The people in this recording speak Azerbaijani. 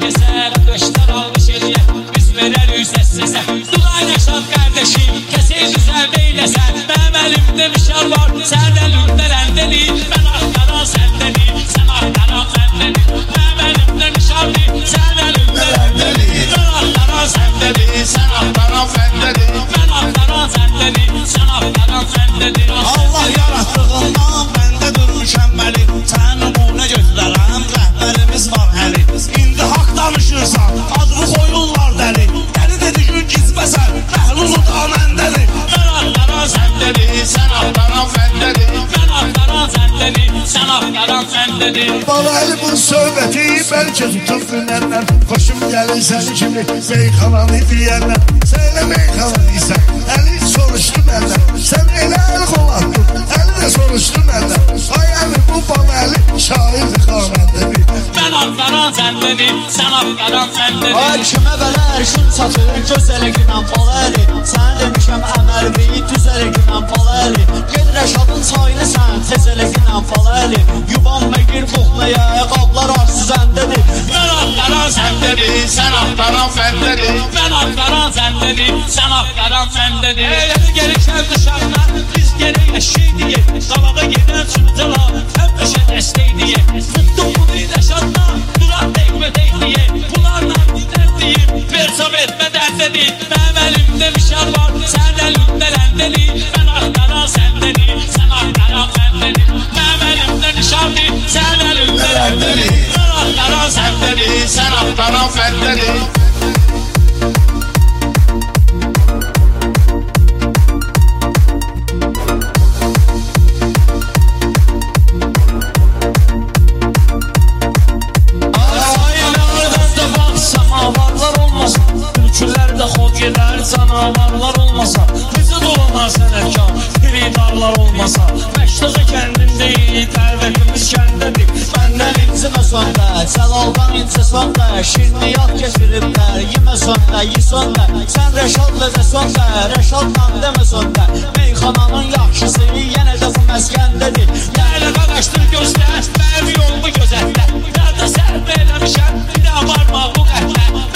keser, beşler almış eliye. Biz vereriz sessize, Dulay Reşat kardeşim, kesin güzel beylesen. Benim elimde bir şar var, sen elimde rendeli. Ben aktaran sendeni, sen aktaran sendeni. Benim elimde bir şar var, sen elimde rendeli. Ben aktaran sendeni, sen aktaran sendeni. Ben aktaran sendeni, sen aktaran sendeni. Allah yarattığından bende durmuşam bəli. Sənin bu ne gözlərəm, rəhbərimiz var həli. İndi haqq danışırsan, adını qoyurlar dəli. Dəli dedi gün gizbəsən, məhlulu da məndədir. Ben aktaran sendeni, sen aktaran sendeni. Ben aktaran sendeni, sen aktaran sendeni. Balaylı bu söhbəti bəlkə tutub günlərdən. Xoşum gəlir sən kimi meyxananı deyənlər. Sən elə meyxana deysən, əli soruşdu məndən. Sən elə əl qolatdın, əli də soruşdu məndən. Ay əli bu balaylı şahidi xanəndədir. Ben aktaran sendeni, sen aktaran sendeni. Ay kimə belə ərşin çatır, gözələ günən balaylı. Sənə demişəm əməl beyi düzələ günən balaylı. Ged Rəşadın çayını sən, tezələ günən balaylı. Yuvan məgir buxmaya, qablar arsız əndədir. Ben aktaran sendeni, sen aktaran sendeni. Ben aktaran sendeni, sen aktaran sendeni. Eğer gelirken dışarıdan, biz gene eşeği diye. Dalada giden çıntılar, hep eşe desteği diye. Tuttum bunu Reşat'la, durak tekme tek diye. Bunlarla gider diyeyim, versam etmeden dedi. Benim elimde bir şar var, sen elimde rendeli. Ben aktaran sendeni, sen aktaran sendeni. Benim elimde bir şar var, sen elimde rendeli. Ben aktaran sendeni, sen aktaran sendeni. Canavarlar olmasa, bizi dolanan sənətkar, xiridarlar olmasa. Məştaqa kəndindəyik, tərvətimiz kəndədir. Məndən incimə söndə, Cəlaldan incə söndə. Şirniyyat keçiriblər, yemə söndə, yi söndə. Sən Rəşadla da söndə, Rəşadla demə söndə. Meyxananın yaxşısı yenə də bu məskəndədir. Yerlə qaqaşdır gözlər, mənim yolumu gözətlə. Nerede səhv eləmişəm, bir daha varma bu qətlə.